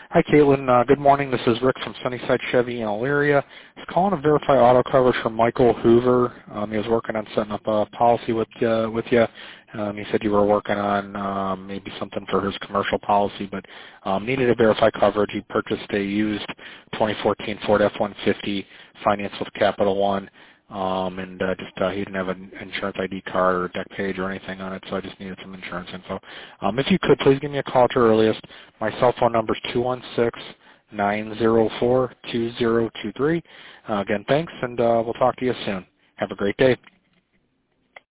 Hi, Caitlin. Good morning. This is Rick from Sunnyside Chevy in Elyria. I was calling to verify auto coverage for Michael Hoover. He was working on setting up a policy with you. He said you were working on maybe something for his commercial policy, but needed to verify coverage. He purchased a used 2014 Ford F-150 financed with Capital One. He didn't have an insurance ID card or a deck page or anything on it, so I just needed some insurance info. If you could, please give me a call at your earliest. My cell phone number is 216-904-2023. Again, thanks, and we'll talk to you soon. Have a great day.